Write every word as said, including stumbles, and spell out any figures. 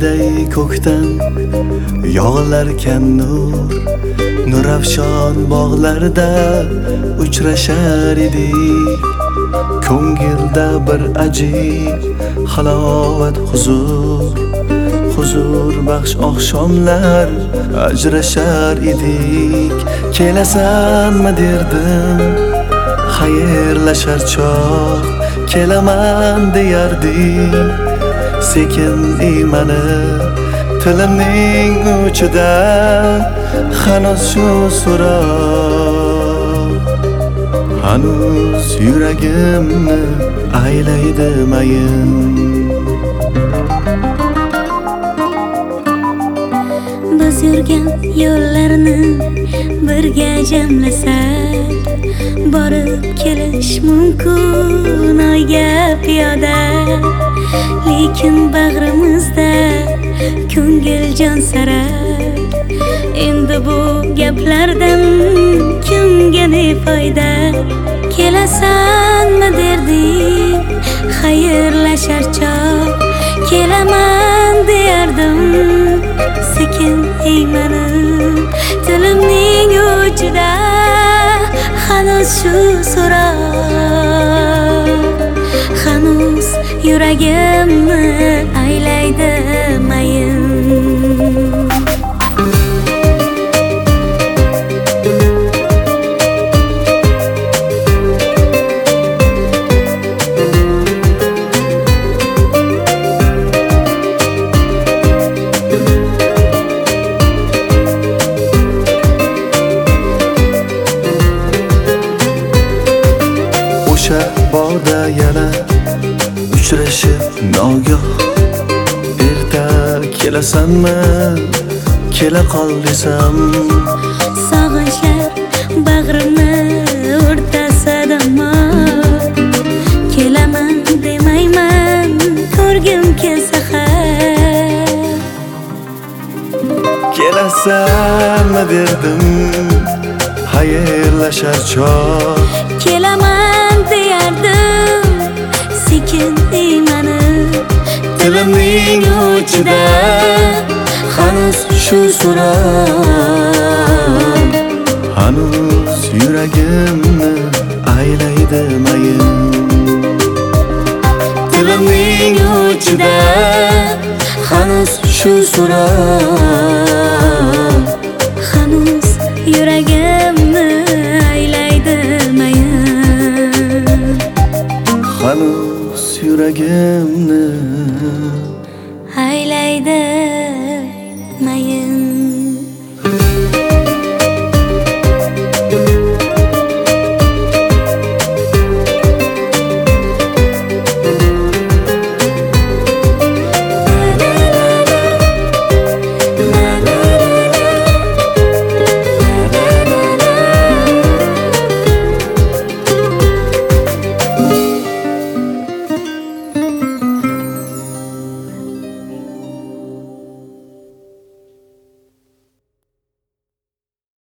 ayday ko'kdan yog'ilarkan nur, nurafshon bog'larda uchrashar edik. Ko'ngilda bir ajib halovat huzur, huzur baxsh oqshomlar ajrashar edik. Kelasanmi derdim, xayrlashar chog', kelaman deyardim. Sekin iymanib tilimning uchida hanuz shu so'roq, hanuz yuragimni aylaydi mayin. Biz yurgan yo'llarni birga jamlasak, borib kelish mumkin oyga piyoda. Lekin bag'rimizda ko'ngil jon sarar, endi bu gaplardan kimga ne foyda? Kelasanmi derdim, xayrlashar chog', kelaman deyardim. Sekin iymanib tilimning uchida hanuz shu so'roq, hanuz yuragimni aylaydi mayin. O'sha bog'da yana uchrashib nogoh, erta kelasanmi, kela qol desam. Sog'inchlar bag'rimni o'rtasidami, kelaman demayman, ko'rgim kelsa har. Kelasanmi derdim, xayrlashar chog', kelaman deyardim. Sekin iymanib tilimning uchida hanuz shu so'roq, hanuz yuragimni aylaydi mayin. Tilimning uchida hanuz shu so'roq,